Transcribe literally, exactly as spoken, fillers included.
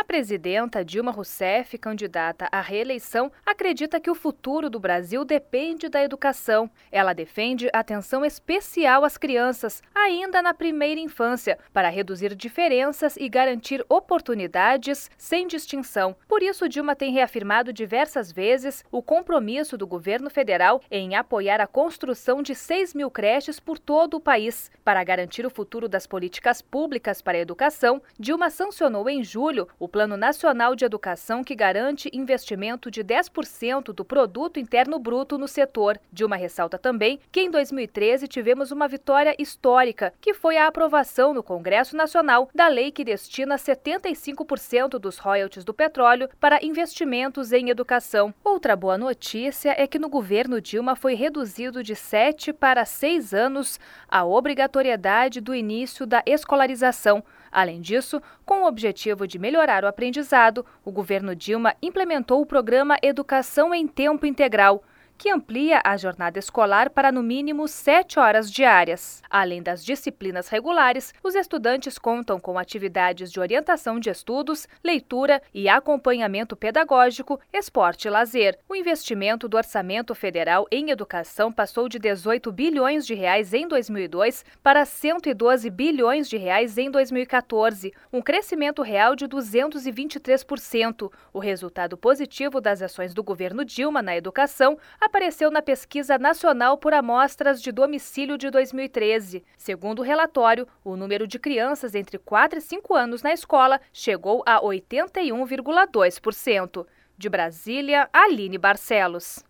presidenta Dilma Rousseff, candidata à reeleição, acredita que o futuro do Brasil depende da educação. Ela defende atenção especial às crianças, ainda na primeira infância, para reduzir diferenças e garantir oportunidades sem distinção. Por isso, Dilma tem reafirmado diversas vezes o compromisso do governo federal em apoiar a construção de seis mil creches por todo o país. Para garantir o futuro das políticas públicas para a educação, Dilma sancionou em julho o Plano Nacional de Educação, que garante investimento de dez por cento do Produto Interno Bruto no setor. Dilma ressalta também que em dois mil e treze tivemos uma vitória histórica, que foi a aprovação no Congresso Nacional da lei que destina setenta e cinco por cento dos royalties do petróleo para investimentos em educação. Outra boa notícia é que no governo Dilma foi reduzido de sete para seis anos a obrigatoriedade do início da escolarização. Além disso, com o objetivo de melhorar o aprendizado, o governo Dilma implementou o programa Educação em Tempo Integral, que amplia a jornada escolar para no mínimo sete horas diárias. Além das disciplinas regulares, os estudantes contam com atividades de orientação de estudos, leitura e acompanhamento pedagógico, esporte e lazer. O investimento do orçamento federal em educação passou de dezoito bilhões de reais em dois mil e dois para cento e doze bilhões de reais em dois mil e quatorze, um crescimento real de duzentos e vinte e três por cento. O resultado positivo das ações do governo Dilma na educação apareceu na Pesquisa Nacional por Amostras de Domicílio de dois mil e treze. Segundo o relatório, o número de crianças entre quatro e cinco anos na escola chegou a oitenta e um vírgula dois por cento. De Brasília, Aline Barcelos.